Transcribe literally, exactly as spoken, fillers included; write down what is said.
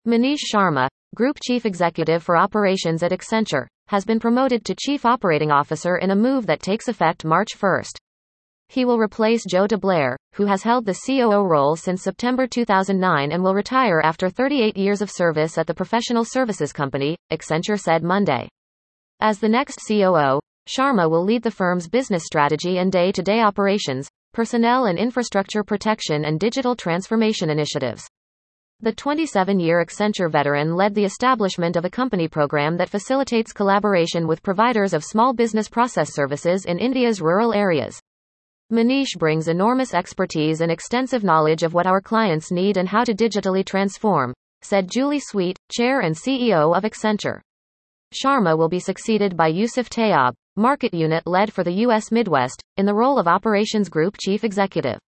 Manish Sharma, Group Chief Executive for Operations at Accenture, has been promoted to Chief Operating Officer in a move that takes effect March first. He will replace Joe DeBlair, who has held the C O O role since September two thousand nine and will retire after thirty-eight years of service at the professional services company, Accenture said Monday. As the next C O O, Sharma will lead the firm's business strategy and day-to-day operations, personnel and infrastructure protection and digital transformation initiatives. The twenty-seven-year Accenture veteran led the establishment of a company program that facilitates collaboration with providers of small business process services in India's rural areas. Manish brings enormous expertise and extensive knowledge of what our clients need and how to digitally transform, said Julie Sweet, Chair and C E O of Accenture. Sharma will be succeeded by Yusuf Tayyab, Market Unit Lead for the U S Midwest, in the role of Operations Group Chief Executive.